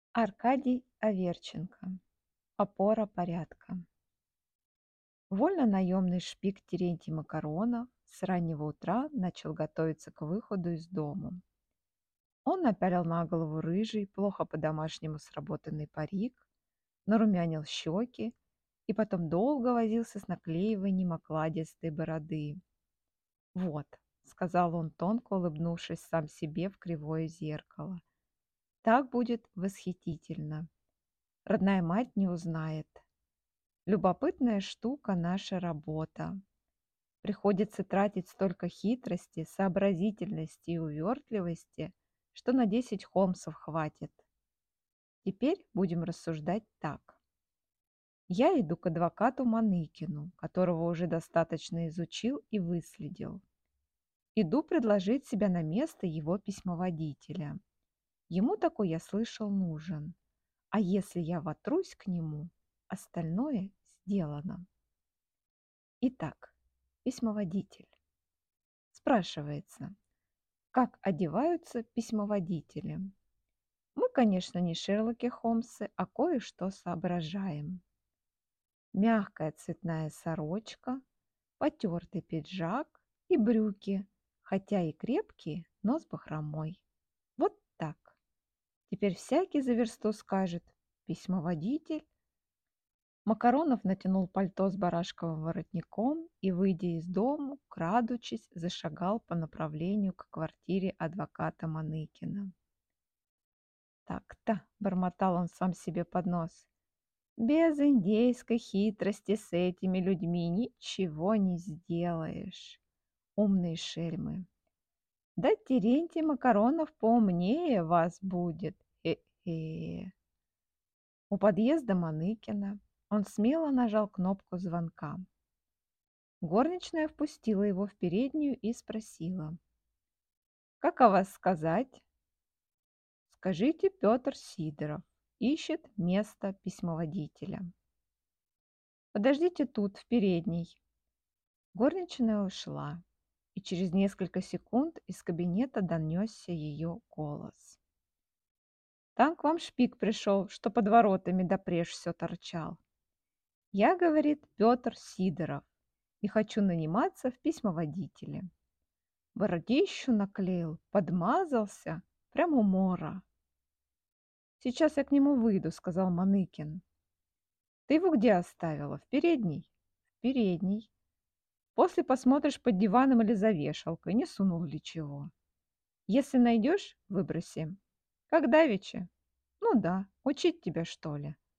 Аркадий Аверченко. Опора порядка. Вольно-наемный шпик Терентий Макаронов с раннего утра начал готовиться к выходу из дому. Он напялил на голову рыжий, плохо по-домашнему сработанный парик, нарумянил щеки и потом долго возился с наклеиванием окладистой бороды. «Вот», — сказал он, тонко улыбнувшись сам себе в кривое зеркало, — «так будет восхитительно. Родная мать не узнает. Любопытная штука наша работа. Приходится тратить столько хитрости, сообразительности и увертливости, что на 10 Холмсов хватит. Теперь будем рассуждать так. Я иду к адвокату Маныкину, которого уже достаточно изучил и выследил. Иду предложить себя на место его письмоводителя. Ему такой, я слышал, нужен. А если я вотрусь к нему, остальное сделано. Итак, письмоводитель. Спрашивается, как одеваются письмоводители? Мы, конечно, не Шерлоки Холмсы, а кое-что соображаем. Мягкая цветная сорочка, потертый пиджак и брюки, хотя и крепкие, но с бахромой. Вот так. Теперь всякий за версту скажет «письмоводитель». Макаронов натянул пальто с барашковым воротником и, выйдя из дому, крадучись, зашагал по направлению к квартире адвоката Маныкина. «Так-то», — бормотал он сам себе под нос, — «без индейской хитрости с этими людьми ничего не сделаешь. Умные шельмы. Да Терентий Макаронов поумнее вас будет. Хе-хе». У подъезда Маныкина он смело нажал кнопку звонка. Горничная впустила его в переднюю и спросила. «Как о вас сказать?» «Скажите, Петр Сидоров ищет место письмоводителя». «Подождите тут, в передней». Горничная ушла, и через несколько секунд из кабинета донесся ее голос. «Там к вам шпик пришел, что под воротами допреж все торчал. Я, говорит, Петр Сидоров, и хочу наниматься в письмоводителе. Бородищу наклеил, подмазался, прям умора». «Сейчас я к нему выйду», — сказал Маныкин. «Ты его где оставила? В передней?» «В передней. После посмотришь под диваном или за вешалкой, не сунул ли чего. Если найдешь, выброси. Как давеча? Ну да, учить тебя, что ли?»